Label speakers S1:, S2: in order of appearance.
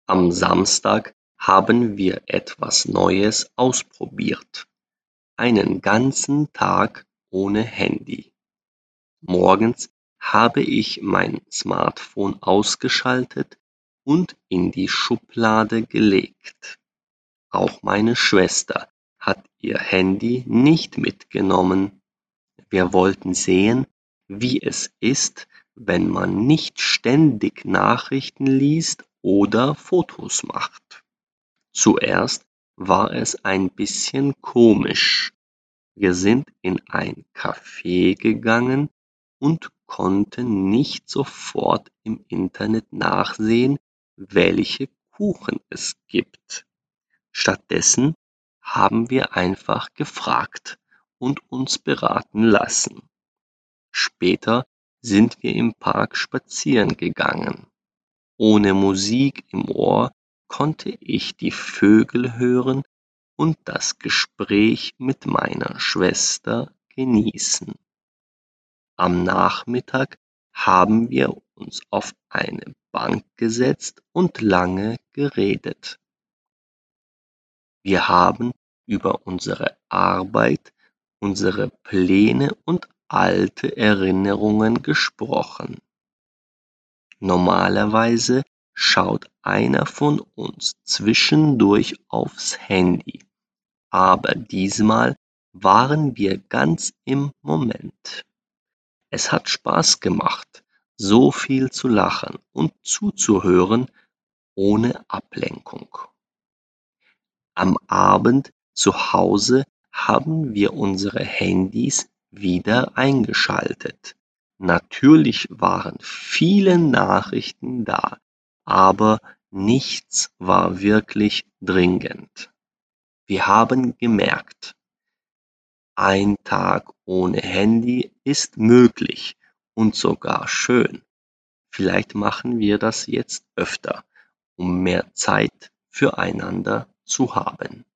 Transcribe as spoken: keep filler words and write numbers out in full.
S1: Am Samstag haben wir etwas Neues ausprobiert. Einen ganzen Tag ohne Handy. Morgens habe ich mein Smartphone ausgeschaltet und in die Schublade gelegt. Auch meine Schwester hat ihr Handy nicht mitgenommen. Wir wollten sehen, wie es ist, wenn man nicht ständig Nachrichten liest oder Fotos macht. Zuerst war es ein bisschen komisch. Wir sind in ein Café gegangen und konnten nicht sofort im Internet nachsehen, welche Kuchen es gibt. Stattdessen haben wir einfach gefragt und uns beraten lassen. Später sind wir im Park spazieren gegangen. Ohne Musik im Ohr konnte ich die Vögel hören und das Gespräch mit meiner Schwester genießen. Am Nachmittag haben wir uns auf eine Bank gesetzt und lange geredet. Wir haben über unsere Arbeit, unsere Pläne und alte Erinnerungen gesprochen. Normalerweise schaut einer von uns zwischendurch aufs Handy, aber diesmal waren wir ganz im Moment. Es hat Spaß gemacht, so viel zu lachen und zuzuhören ohne Ablenkung. Am Abend zu Hause haben wir unsere Handys wieder eingeschaltet. Natürlich waren viele Nachrichten da, aber nichts war wirklich dringend. Wir haben gemerkt, ein Tag ohne Handy ist möglich und sogar schön. Vielleicht machen wir das jetzt öfter, um mehr Zeit füreinander zu haben.